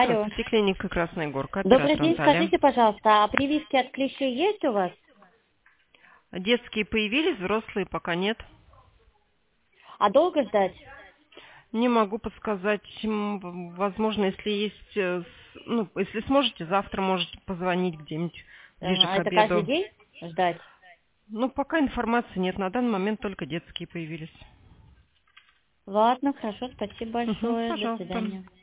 Алло. Здравствуйте, клиника Красная Горка, Добрый оператор день, Наталья. скажите, пожалуйста, а прививки от клещей есть у вас? Детские появились, взрослые пока нет. А долго ждать? Не могу подсказать. Возможно, если есть, ну, если сможете, завтра можете позвонить где-нибудь ближе А к это каждый обеду. день ждать? Ну, пока информации нет. На данный момент только детские появились. Ладно, хорошо, спасибо Угу, большое, до пожалуйста. свидания.